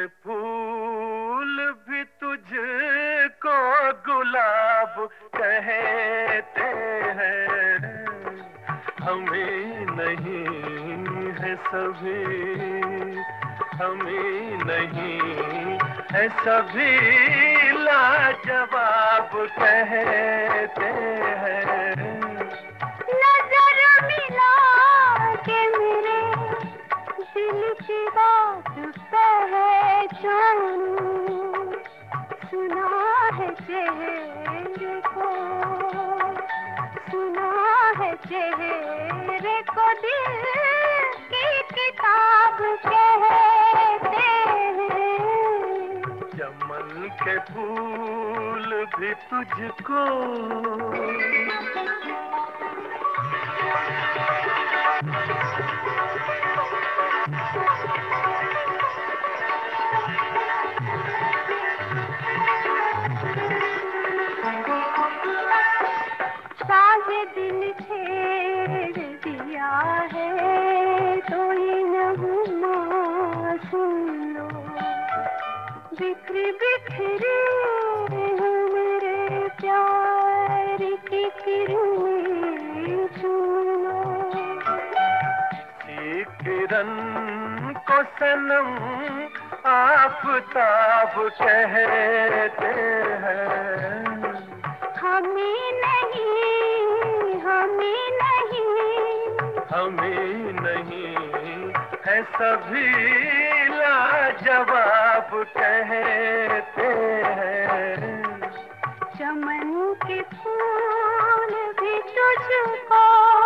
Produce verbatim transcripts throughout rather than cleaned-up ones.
फूल भी तुझको गुलाब कहते हैं, हमें नहीं है सभी, हमें नहीं है सभी लाजवाब कहते हैं। नजर मिला के मेरे दिल की बात पहचानूं, सुना है चेहरे को, सुना है चेहरे को दिल की किताब कहते हैं। चमन के फूल भी तुझको साजे दिल छेड़ दिया है तो ये नगमा सुन लो, बिखरी बिखरी है मेरे प्यार की किरणें सुन लो। किरण को सनम आफताब कहते हैं, हमें नहीं, हमें नहीं, हमें नहीं है सभी लाजवाब कहते हैं। चमन के फूल भी तुझको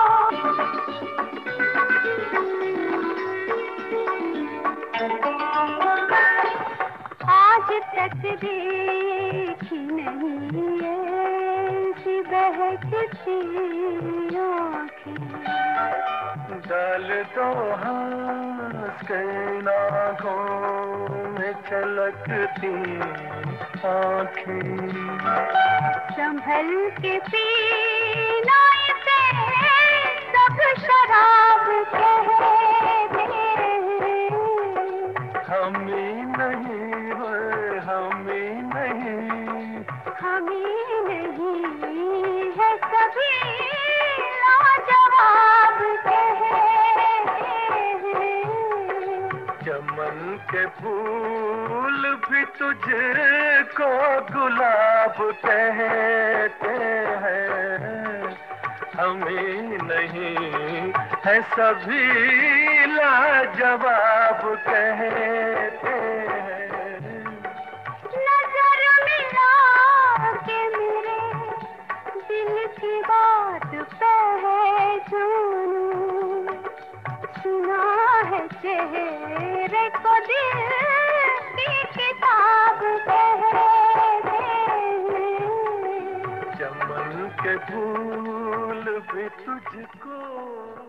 आज तक देखी नहीं ऐसी बहकती आँखें। डाल दो हाथ के आँखों में छलकती आँखें, संभल के पीना इसे सब शराब कहते हैं। हमें नहीं है, हमें नहीं, हमें नहीं है सभी लाजवाब कहते हैं। चमन के फूल भी तुझको गुलाब कहते हैं, हमें नहीं है सभी लाजवाब कहते हैं। नजर मिला के मेरे दिल की बात पहचानूं, सुना है चेहरे को दिल की किताब कहते हैं। चमन के फूल भी तुझको